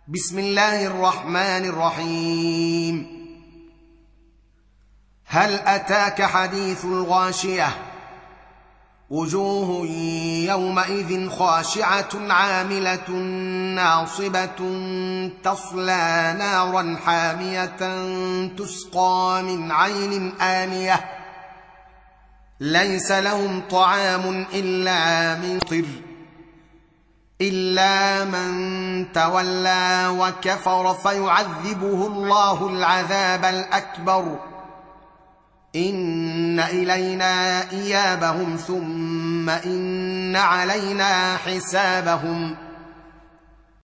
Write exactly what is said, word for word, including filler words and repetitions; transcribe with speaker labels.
Speaker 1: بسم الله الرحمن الرحيم. هل أتاك حديث الغاشية؟ وجوه يومئذ خاشعة عاملة ناصبة تصلى نارا حامية تسقى من عين آنية ليس لهم طعام إلا من ضر إلا من تولى وكفر فيعذبه الله العذاب الأكبر إن إلينا إيابهم ثم إن علينا حسابهم